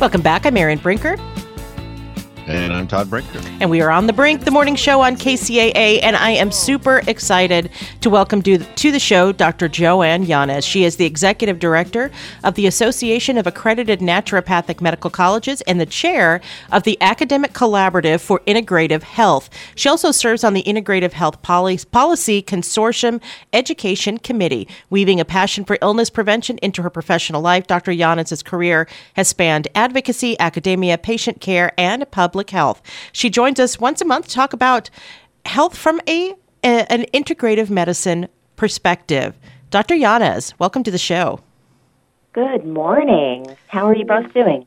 Welcome back. I'm Erin Brinker. And I'm Todd Brinker. And we are on The Brink, the morning show on KCAA, and I am super excited to welcome to the show Dr. Joanne Yanez. She is the Executive Director of the Association of Accredited Naturopathic Medical Colleges and the Chair of the Academic Collaborative for Integrative Health. She also serves on the Integrative Health Policy Consortium Education Committee. Weaving a passion for illness prevention into her professional life, Dr. Yanez's career has spanned advocacy, academia, patient care, and public health. She joins us once a month to talk about health from an integrative medicine perspective. Dr. Yanez, welcome to the show. Good morning. How are you both doing?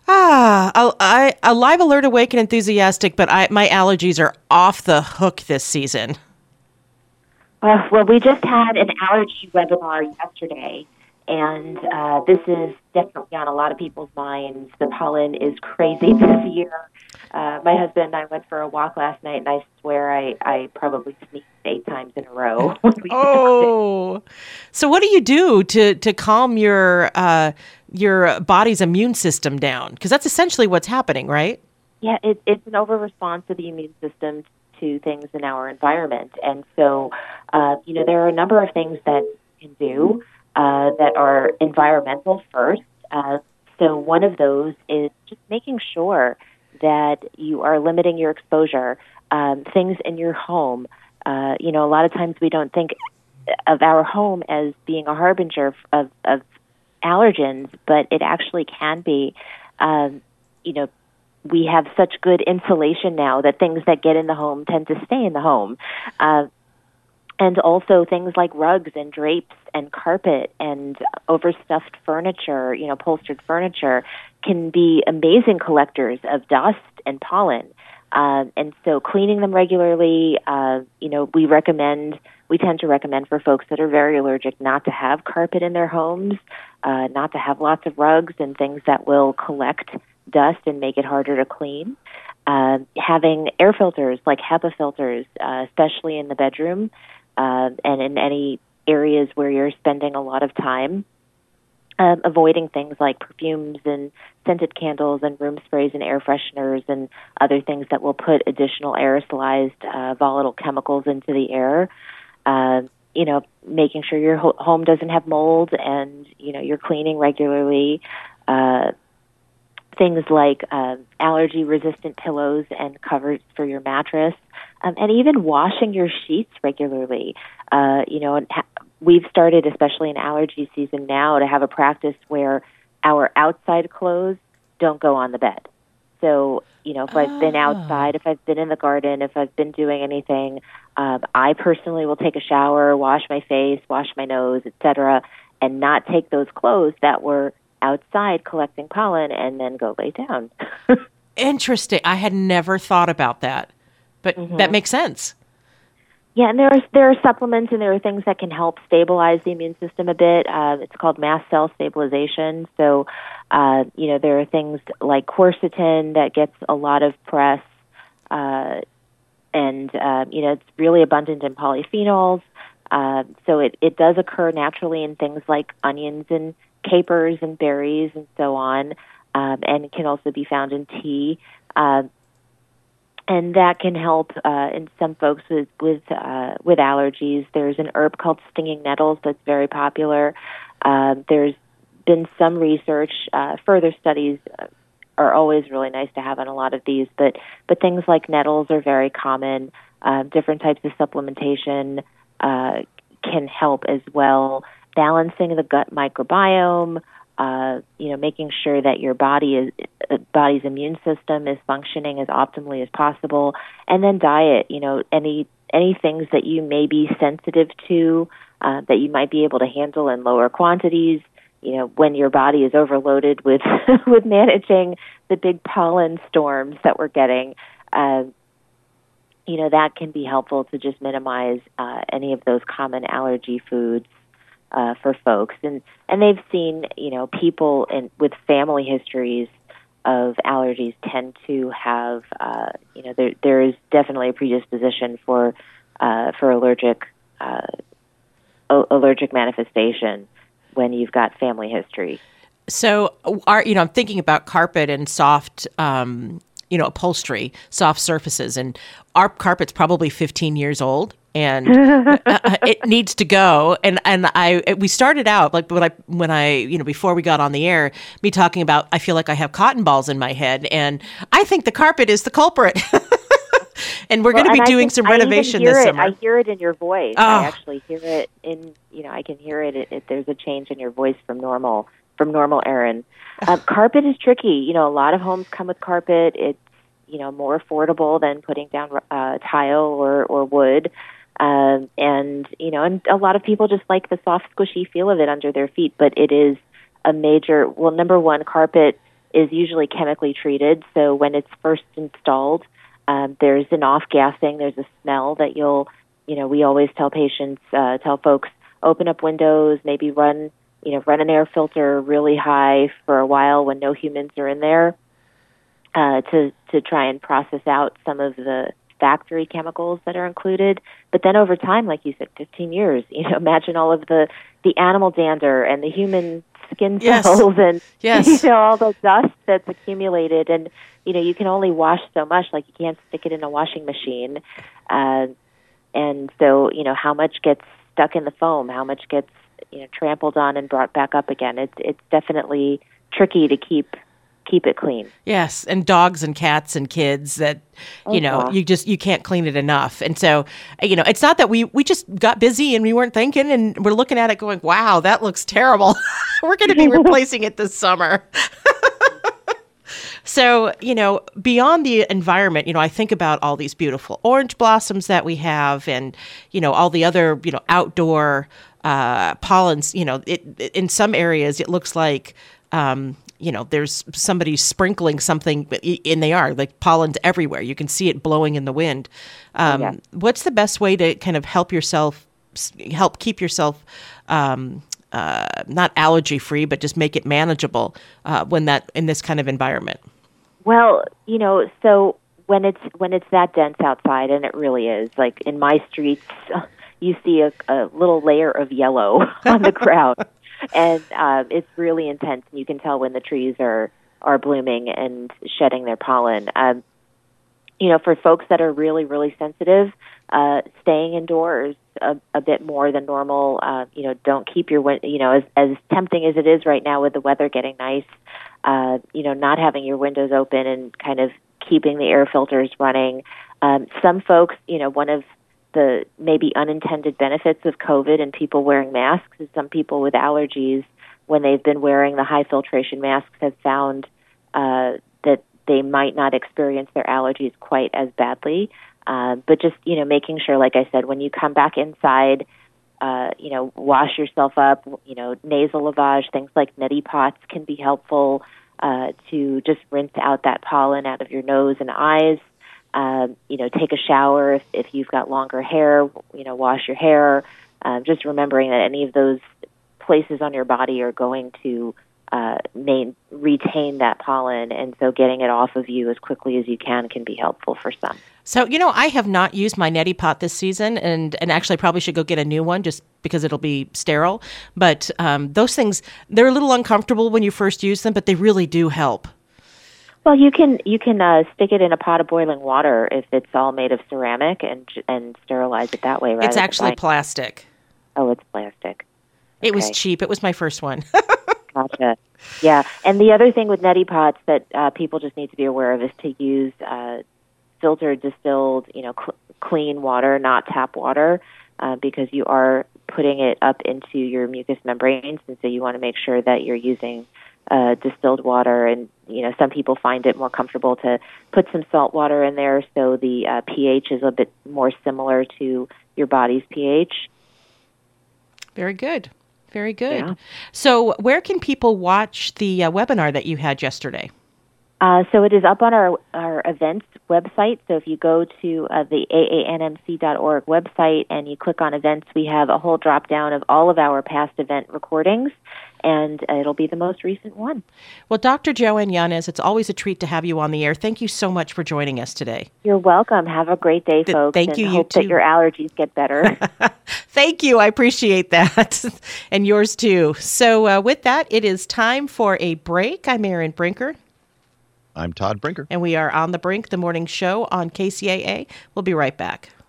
A live, alert, awake, and enthusiastic, but my allergies are off the hook this season. Well, we just had an allergy webinar yesterday, and this is definitely on a lot of people's minds. The pollen is crazy this year. My husband and I went for a walk last night, and I swear I probably sneezed 8 times in a row. Oh, so what do you do to calm your body's immune system down? Because that's essentially what's happening, right? Yeah, it's an over-response of the immune system to things in our environment. And so, there are a number of things that you can do that are environmental first. So one of those is just making sure that you are limiting your exposure, things in your home. A lot of times we don't think of our home as being a harbinger of allergens, but it actually can be. We have such good insulation now that things that get in the home tend to stay in the home. And also things like rugs and drapes and carpet and overstuffed furniture, upholstered furniture, can be amazing collectors of dust and pollen. And so cleaning them regularly, we tend to recommend for folks that are very allergic not to have carpet in their homes, not to have lots of rugs and things that will collect dust and make it harder to clean. Having air filters like HEPA filters, especially in the bedroom, and in any areas where you're spending a lot of time, avoiding things like perfumes and scented candles and room sprays and air fresheners and other things that will put additional aerosolized volatile chemicals into the air. Making sure your home doesn't have mold and, you're cleaning regularly. Things like allergy-resistant pillows and covers for your mattress, and even washing your sheets regularly. We've started, especially in allergy season now, to have a practice where our outside clothes don't go on the bed. So, if I've been outside, if I've been in the garden, if I've been doing anything, I personally will take a shower, wash my face, wash my nose, etc., and not take those clothes that were outside collecting pollen and then go lay down. Interesting. I had never thought about that, but that makes sense. Yeah, and there are supplements and there are things that can help stabilize the immune system a bit. It's called mast cell stabilization. So, there are things like quercetin that gets a lot of press, and it's really abundant in polyphenols. So it does occur naturally in things like onions and capers and berries and so on, and it can also be found in tea. And that can help in some folks with allergies. There's an herb called stinging nettles that's very popular. There's been some research. Further studies are always really nice to have on a lot of these, but things like nettles are very common. Different types of supplementation can help as well. Balancing the gut microbiome, making sure that your body's immune system is functioning as optimally as possible, and then diet. Any things that you may be sensitive to that you might be able to handle in lower quantities. When your body is overloaded with with managing the big pollen storms that we're getting, that can be helpful to just minimize any of those common allergy foods for folks. And they've seen, people with family histories of allergies tend to have, there is definitely a predisposition for allergic manifestation when you've got family history. So, I'm thinking about carpet and soft, upholstery, soft surfaces, and our carpet's probably 15 years old, and it needs to go. And we started out like when I before we got on the air, me talking about I feel like I have cotton balls in my head, and I think the carpet is the culprit. And we're going to be doing some renovation this summer. I hear it in your voice. Oh. I actually hear it I can hear it. There's a change in your voice from normal, Erin. Carpet is tricky. A lot of homes come with carpet. It's, more affordable than putting down tile or wood. And a lot of people just like the soft, squishy feel of it under their feet. But it is number one, carpet is usually chemically treated. So when it's first installed, there's an off-gassing, there's a smell that we always tell folks, open up windows, maybe run an air filter really high for a while when no humans are in there, to try and process out some of the factory chemicals that are included. But then over time, like you said, 15 years, imagine all of the animal dander and the human skin cells and all the dust that's accumulated, and you can only wash so much. Like you can't stick it in a washing machine, and so how much gets stuck in the foam, how much gets trampled on and brought back up again. It's definitely tricky to keep it clean. Yes, and dogs and cats and kids that you can't clean it enough. And so it's not that we just got busy and we weren't thinking, and we're looking at it going, wow, that looks terrible. We're going to be replacing it this summer. So, beyond the environment, I think about all these beautiful orange blossoms that we have, and, all the other, outdoor pollens. In some areas, it looks like, there's somebody sprinkling something, and they are like pollen's everywhere. You can see it blowing in the wind. What's the best way to kind of help keep yourself not allergy free, but just make it manageable in this kind of environment? Well, so when it's that dense outside, and it really is, like in my streets, you see a little layer of yellow on the ground, and it's really intense. And you can tell when the trees are blooming and shedding their pollen. For folks that are really, really sensitive, staying indoors a bit more than normal. Don't keep your as tempting as it is right now with the weather getting nice. Not having your windows open and kind of keeping the air filters running. Some folks, one of the maybe unintended benefits of COVID and people wearing masks is some people with allergies, when they've been wearing the high filtration masks, have found that they might not experience their allergies quite as badly. But just, making sure, like I said, when you come back inside, wash yourself up, nasal lavage, things like neti pots can be helpful to just rinse out that pollen out of your nose and eyes. Take a shower if you've got longer hair, wash your hair. Just remembering that any of those places on your body are going to retain that pollen, and so getting it off of you as quickly as you can be helpful for some. So, I have not used my neti pot this season, and actually probably should go get a new one just because it'll be sterile. But those things, they're a little uncomfortable when you first use them, but they really do help. Well, you can stick it in a pot of boiling water if it's all made of ceramic and sterilize it that way. It's actually plastic. Oh, it's plastic. Okay. It was cheap. It was my first one. Gotcha. Yeah, and the other thing with neti pots that people just need to be aware of is to use filtered, distilled, clean water, not tap water, because you are putting it up into your mucous membranes, and so you want to make sure that you're using distilled water. And some people find it more comfortable to put some salt water in there, so the pH is a bit more similar to your body's pH. Very good. Very good. Yeah. So where can people watch the webinar that you had yesterday? So it is up on our events website. So if you go to the AANMC.org website and you click on events, we have a whole drop down of all of our past event recordings. and it'll be the most recent one. Well, Dr. Joanne Yanez, it's always a treat to have you on the air. Thank you so much for joining us today. You're welcome. Have a great day, folks. Thank you. And You hope too. that your allergies get better. Thank you. I appreciate that. And yours too. So with that, it is time for a break. I'm Erin Brinker. I'm Todd Brinker. And we are On the Brink, the morning show on KCAA. We'll be right back.